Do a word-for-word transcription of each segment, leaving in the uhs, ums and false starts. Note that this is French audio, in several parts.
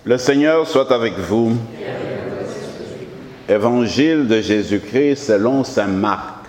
Le Seigneur soit avec vous. Évangile de Jésus-Christ selon saint Marc.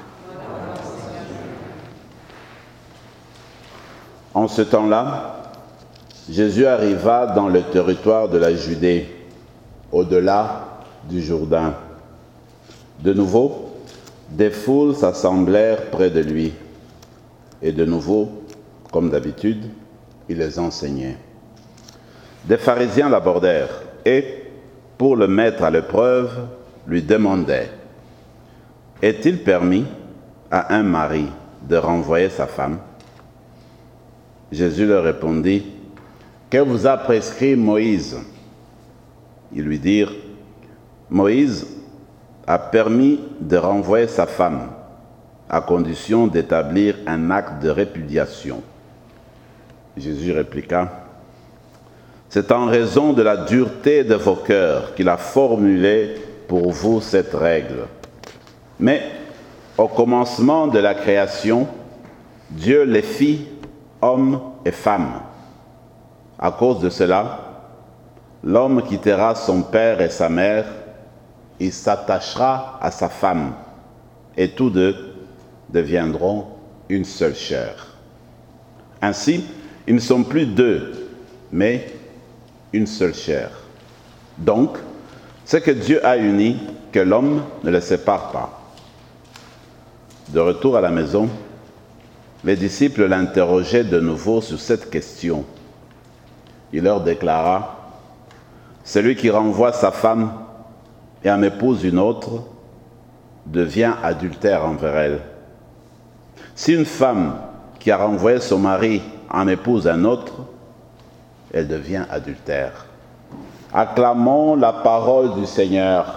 En ce temps-là, Jésus arriva dans le territoire de la Judée, au-delà du Jourdain. De nouveau, des foules s'assemblèrent près de lui. Et de nouveau, comme d'habitude, il les enseignait. Des pharisiens l'abordèrent et, pour le mettre à l'épreuve, lui demandaient « Est-il permis à un mari de renvoyer sa femme ?» Jésus leur répondit « Que vous a prescrit Moïse ?» Ils lui dirent « Moïse a permis de renvoyer sa femme à condition d'établir un acte de répudiation. » Jésus répliqua « C'est en raison de la dureté de vos cœurs qu'il a formulé pour vous cette règle. Mais au commencement de la création, Dieu les fit hommes et femmes. À cause de cela, l'homme quittera son père et sa mère, il s'attachera à sa femme, et tous deux deviendront une seule chair. Ainsi, ils ne sont plus deux, mais une seule chair. Donc, ce que Dieu a uni, que l'homme ne le sépare pas. De retour à la maison, les disciples l'interrogeaient de nouveau sur cette question. Il leur déclara « Celui qui renvoie sa femme et en épouse une autre devient adultère envers elle. Si une femme qui a renvoyé son mari en épouse un autre, elle devient adultère. » Acclamons la parole du Seigneur.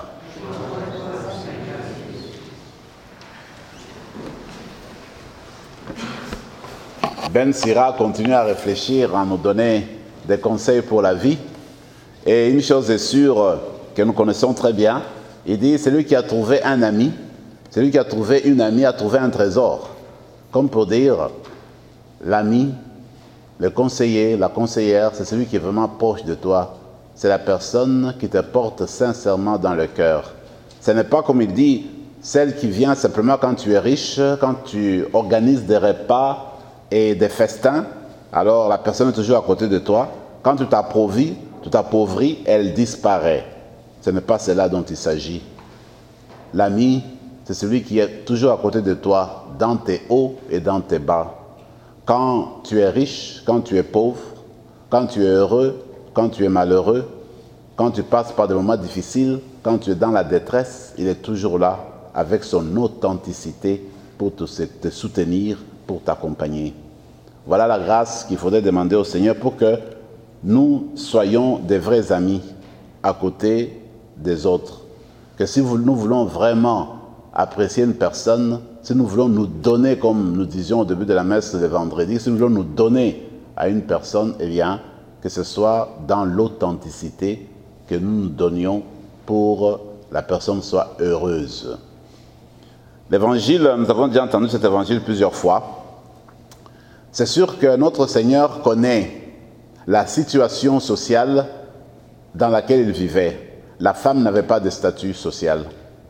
Ben Sira continue à réfléchir, à nous donner des conseils pour la vie. Et une chose est sûre que nous connaissons très bien, il dit, celui qui a trouvé un ami, celui qui a trouvé une amie a trouvé un trésor. Comme pour dire, l'ami, le conseiller, la conseillère, c'est celui qui est vraiment proche de toi. C'est la personne qui te porte sincèrement dans le cœur. Ce n'est pas, comme il dit, celle qui vient simplement quand tu es riche, quand tu organises des repas et des festins, alors la personne est toujours à côté de toi. Quand tu t'appauvris, tu t'appauvris, elle disparaît. Ce n'est pas cela dont il s'agit. L'ami, c'est celui qui est toujours à côté de toi, dans tes hauts et dans tes bas. Quand tu es riche, quand tu es pauvre, quand tu es heureux, quand tu es malheureux, quand tu passes par des moments difficiles, quand tu es dans la détresse, il est toujours là avec son authenticité pour te, te soutenir, pour t'accompagner. Voilà la grâce qu'il faudrait demander au Seigneur pour que nous soyons des vrais amis à côté des autres. Que si nous voulons vraiment apprécier une personne, si nous voulons nous donner, comme nous disions au début de la messe de vendredi, si nous voulons nous donner à une personne, eh bien, que ce soit dans l'authenticité que nous nous donnions pour que la personne soit heureuse. L'évangile, nous avons déjà entendu cet évangile plusieurs fois. C'est sûr que notre Seigneur connaît la situation sociale dans laquelle il vivait. La femme n'avait pas de statut social.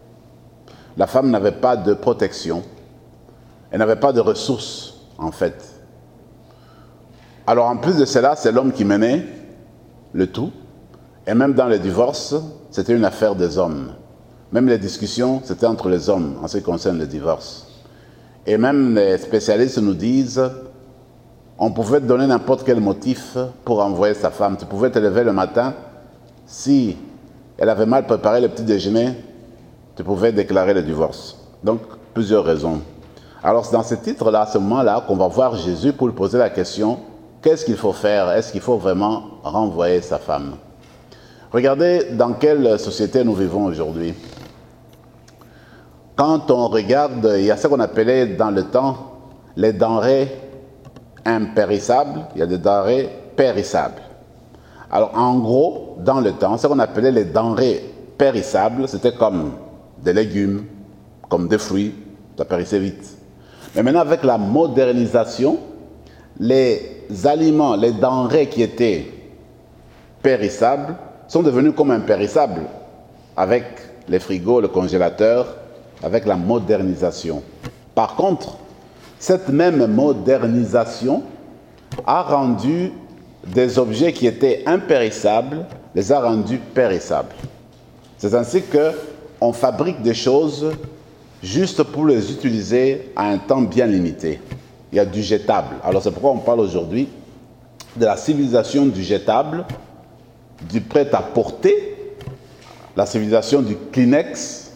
La femme n'avait pas de protection. Elle n'avait pas de ressources, en fait. Alors, en plus de cela, c'est l'homme qui menait le tout. Et même dans le divorce, c'était une affaire des hommes. Même les discussions, c'était entre les hommes en ce qui concerne le divorce. Et même les spécialistes nous disent, on pouvait te donner n'importe quel motif pour envoyer sa femme. Tu pouvais te lever le matin, si elle avait mal préparé le petit déjeuner, tu pouvais déclarer le divorce. Donc, plusieurs raisons. Alors, c'est dans ce titre-là, à ce moment-là, qu'on va voir Jésus pour lui poser la question, qu'est-ce qu'il faut faire? Est-ce qu'il faut vraiment renvoyer sa femme? Regardez dans quelle société nous vivons aujourd'hui. Quand on regarde, il y a ce qu'on appelait dans le temps les denrées impérissables, il y a des denrées périssables. Alors en gros, dans le temps, ce qu'on appelait les denrées périssables, c'était comme des légumes, comme des fruits, ça périssait vite. Mais maintenant, avec la modernisation, les aliments, les denrées qui étaient périssables sont devenus comme impérissables avec les frigos, le congélateur, avec la modernisation. Par contre, cette même modernisation a rendu des objets qui étaient impérissables, les a rendus périssables. C'est ainsi qu'on fabrique des choses juste pour les utiliser à un temps bien limité. Il y a du jetable. Alors c'est pourquoi on parle aujourd'hui de la civilisation du jetable, du prêt-à-porter, la civilisation du Kleenex,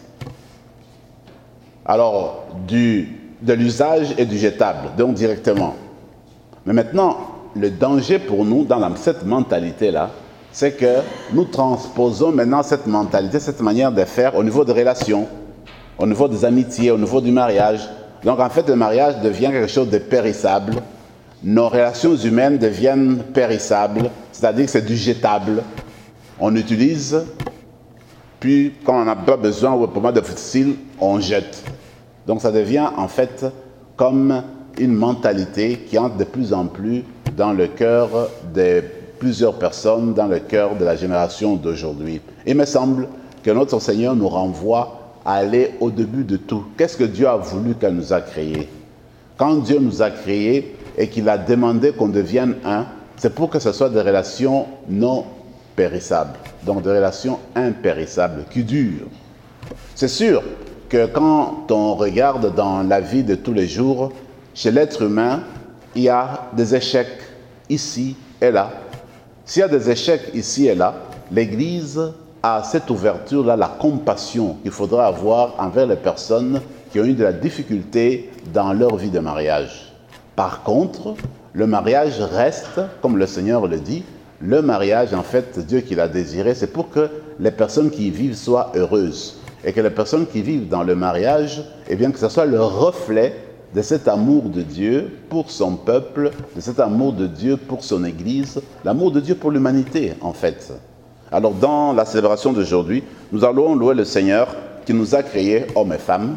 alors du, de l'usage et du jetable, donc directement. Mais maintenant, le danger pour nous dans la, cette mentalité-là, c'est que nous transposons maintenant cette mentalité, cette manière de faire au niveau des relations, au niveau des amitiés, au niveau du mariage. Donc en fait, le mariage devient quelque chose de périssable. Nos relations humaines deviennent périssables, c'est-à-dire que c'est du jetable. On utilise, puis quand on n'a pas besoin ou pour moi de facile, on jette. Donc ça devient en fait comme une mentalité qui entre de plus en plus dans le cœur de plusieurs personnes, dans le cœur de la génération d'aujourd'hui. Il me semble que notre Seigneur nous renvoie à aller au début de tout. Qu'est-ce que Dieu a voulu qu'elle nous a créé? Quand Dieu nous a créés et qu'il a demandé qu'on devienne un, c'est pour que ce soit des relations non périssables, donc des relations impérissables, qui durent. C'est sûr que quand on regarde dans la vie de tous les jours, chez l'être humain, il y a des échecs ici et là. S'il y a des échecs ici et là, l'Église a cette ouverture-là, la compassion qu'il faudra avoir envers les personnes qui ont eu de la difficulté dans leur vie de mariage. Par contre, le mariage reste, comme le Seigneur le dit, le mariage, en fait, Dieu qui l'a désiré, c'est pour que les personnes qui y vivent soient heureuses. Et que les personnes qui vivent dans le mariage, eh bien, que ce soit le reflet de cet amour de Dieu pour son peuple, de cet amour de Dieu pour son Église, l'amour de Dieu pour l'humanité, en fait. Alors, dans la célébration d'aujourd'hui, nous allons louer le Seigneur qui nous a créés, hommes et femmes,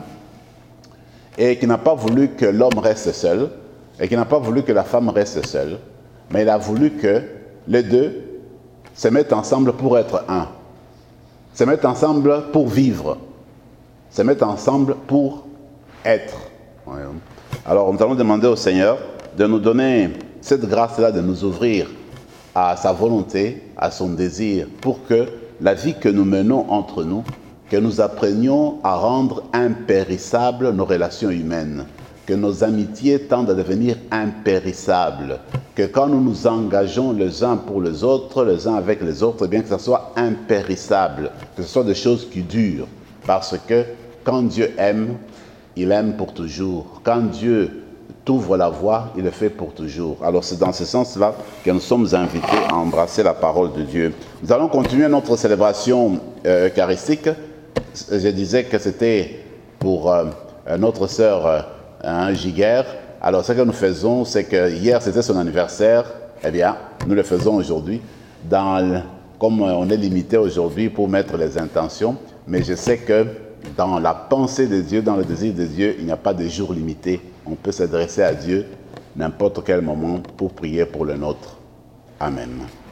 et qui n'a pas voulu que l'homme reste seul, et qui n'a pas voulu que la femme reste seule, mais il a voulu que les deux se mettent ensemble pour être un, se mettent ensemble pour vivre, se mettent ensemble pour être. Alors, nous allons demander au Seigneur de nous donner cette grâce-là, de nous ouvrir à sa volonté, à son désir, pour que la vie que nous menons entre nous, que nous apprenions à rendre impérissables nos relations humaines, que nos amitiés tendent à devenir impérissables, que quand nous nous engageons les uns pour les autres, les uns avec les autres, eh bien que ce soit impérissable, que ce soit des choses qui durent, parce que quand Dieu aime, il aime pour toujours. Quand Dieu t'ouvre la voie, il le fait pour toujours. Alors c'est dans ce sens-là que nous sommes invités à embrasser la parole de Dieu. Nous allons continuer notre célébration euh, eucharistique. Je disais que c'était pour euh, notre sœur euh, hein, Giguère. Alors ce que nous faisons, c'est que hier c'était son anniversaire. Eh bien, nous le faisons aujourd'hui. Dans, comme on est limité aujourd'hui pour mettre les intentions, mais je sais que dans la pensée de Dieu, dans le désir de Dieu, il n'y a pas de jour limité. On peut s'adresser à Dieu n'importe quel moment pour prier pour le nôtre. Amen.